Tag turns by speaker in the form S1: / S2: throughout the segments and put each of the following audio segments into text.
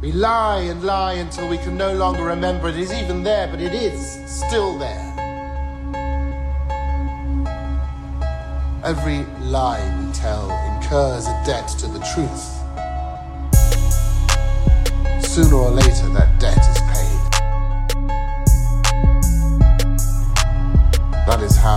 S1: We lie and lie until we can no longer remember it is even there, but it is still there. Every lie we tell incurs a debt to the truth. Sooner or later, that debt is paid. That is how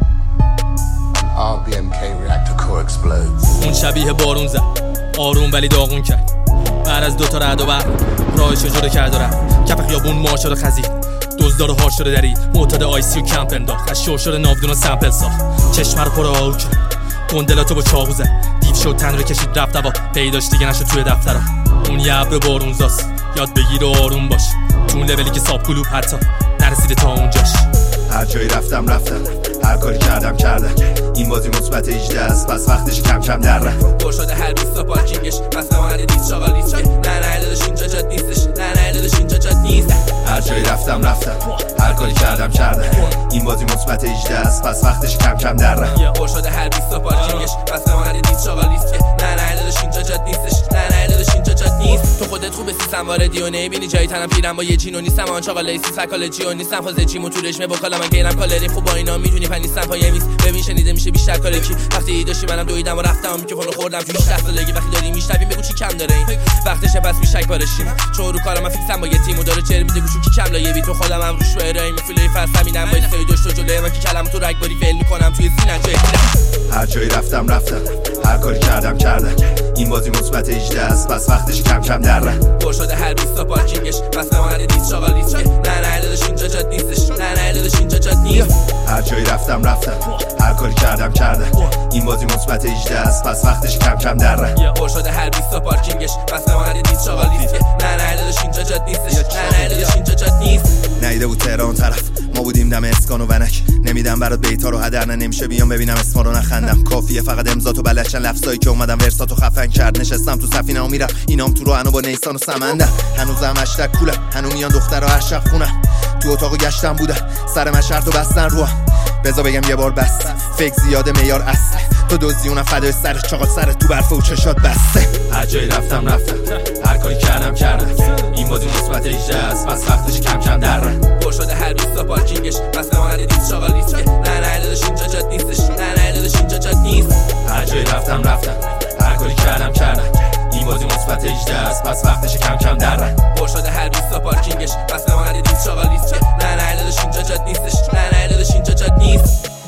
S1: an RBMK reactor core explodes.
S2: اون شبیه بارون زد، آروم ولی داغون کرد. بعد از 2 تا رعد و برق راهش رو جدا کرد و رفت. کف خیابون مارشال خزید، دزدار هار شده درید، معتاد آیسی و کمپ انداخت. از شو شده ناودون و سمپل ساخت، چشم رو پر آهو کرد، گندلاتو با چاقو زد. دیو شد تن رو کشید رفت هوا، پیداش دیگه نشد توی دفترها. اون یه ابر بارونزاست، یاد بگیر و آروم باش. تو اون لولی که ساب کلوب حتی نرسیده تا اونجاش.
S3: هر جایی رفتم هر کاری کردم این بازی مثبت 18 است، پس وقتش کم کم در رفت.
S4: پر شده هر 20 تا پارکینگش، پس نمانده دیست شاغال لیست. نه داداش اینجا جات نیستش، نه داداش اینجا جات نیست.
S3: هر جایی رفتم هر کاری کردم این بازی مثبت 18 است، پس وقتش کم کم در رفت.
S4: پر شده هر 20 تا پارکینگش، پس نمانده دیست شاغال لیست. نه داداش اینجا جات نیستش، نه داداش اینجا جات نیست. تو خودت خوبه سیستم واردی و نمیبینی جایی تنم پیرم با یه جینو نیستم. آن چاقال لیسی سایکولوژی و نیستم، فاز جیمو تو رشمه بکالا من گیرم کالری خوب با اینا میدونی پنیستم پای میز. ببین شنیده میشه بیشتر کاری کی. وقتی داشتی منم دویدم و رفتم میکروفون خوردم تو 18 سالگی. وقتی داری میشنوی بگو چی کم داره این وقتشه، پس میشک بارشین. چون رو کارم من فیکسم با یه تیم و داره چر میده گوشو کی کم لایه بی تو خودم هم روش ارائه میفله فاز همینم با استوی داشت و جلوی من کی کلام تو رگباری فعل میکنم توی سینه جای
S3: هر جایی رفتم هر کاری کردم این بازی مثبت 18 است، پس وقتش کم کم در رفت.
S4: پر شده هر 20 تا پارکینگش، پس نمانده دیست شاغال لیست. نه داداش اینجا جات نیستش، نه داداش اینجا جات نیست.
S3: هر جایی رفتم هر کاری کردم این بازی مثبت 18 است، پس وقتش کم کم در رفت.
S4: پر شده هر 20 تا پارکینگش، پس نمانده دیست شاغال لیست. نه داداش اینجا جات نیستش، نه داداش اینجا جات نیست.
S3: نیده بود تهران طرف، ما بودیم دم اسکان و ونک. نمیدم برات بیتا رو هدر، نمیشه بیام ببینم اسما رو نخندم. کافیه فقط امضا و بلدشن لفظایی که اومدم ورساتو خفن کرد. نشستم تو سفینه و میرم اینام تو راهنو با نیسان و سمندم. هنوزم اشتک کولم، هنوز میان دخترها هر شب خونم. تو اتاقو گشتم بودم، سر من شرطو بستن روام. بذار بگم یه بار بس، فکر زیاده میار اصله. تو دزدیونم فدای سرت، چاقال سرت تو برف و چشات بسته.
S5: هر جایی رفتم هر کاری کردم این بازی مثبت 18 است، پس وقتش کم کم در رفت.
S4: پر شده هر 20 تا پارکینگش، پس نمانده دیست شاغال لیست. نه داداش اینجا جات نیستش، نه داداش اینجا جات نیست.
S5: هر جایی رفتم هر کاری کردم این بازی مثبت 18 است، پس وقتش کم کم در رفت.
S4: پر شده هر 20 تا پارکینگش، پس نمانده دیست شاغال لیست. نه داداش اینجا جات نیستش، نه داداش اینجا جات نیست.